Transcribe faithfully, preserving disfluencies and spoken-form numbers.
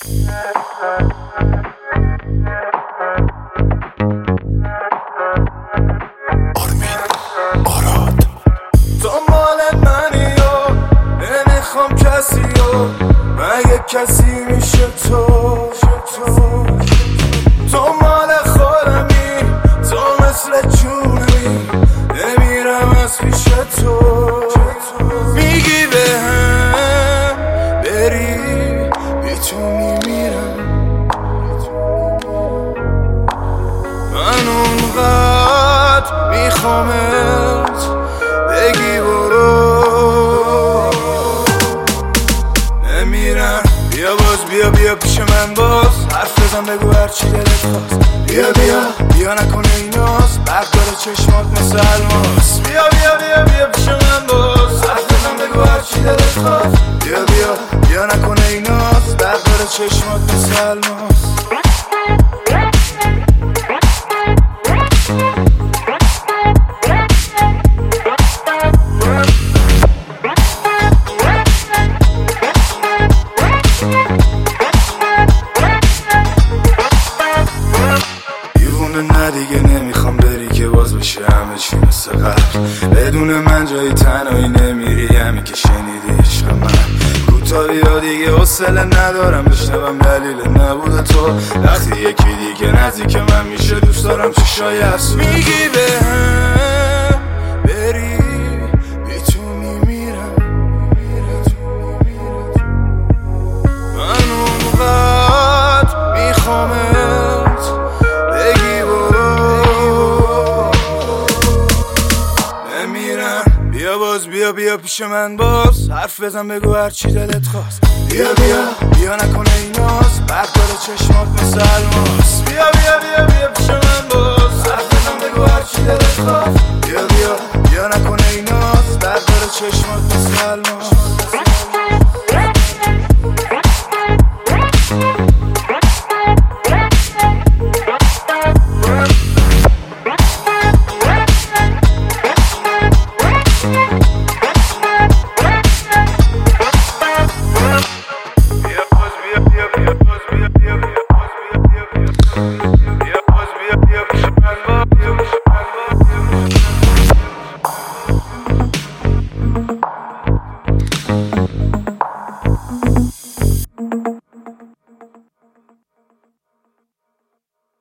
آرمین آراد تو مال منی و نمیخوام کسی و مگه کسی میشه تو تو مال خودمی، تو مثل جونمی، نمیرم از پیش تو. میگی به هم بری بی تو میمیرم، من اونقدر میخوامت بگی برو. نمیرم بیا باز، بیا بیا پیش من باز، حرف بزن بگو هرچی دلت خواست. بیا بیا بیا نکنه ایناست، برق داره چشمات مثل الماس. بیا بیا بیا بیا پیش من باز، حرف بزن بگو هرچی دلت خواست. بیا بیا بیا نکنه ایناست، برق داره چشمات مثل الماس. نه دیگه نمیخوام بری که باز بشه همه چی مثل قبل. بدون من جایی تنهایی نمیری، همین که شنیدی عشق من. کوتاه یا دیگه حوصله ندارم بشنوم دلیل نبود تو. وقتی یکی دیگه نزدیک من میشه دوست دارم چشای افسوس. میگی به هم بری بی تو میمیرم، من اونقدر میخوامت بگی برو. نمیرم بیا باز، بیا بیا پیش من باز، حرف بزن بگو هرچی دلت خواست. بیا بیا بیا نکنه ایناست، برق داره چشمات مثل الماس. بیا بیا بیا بیا پیش من باز، حرف بزن بگو هرچی دلت خواست. بیا بیا بیا نکنه ایناست، برق داره چشمات مثل الماس.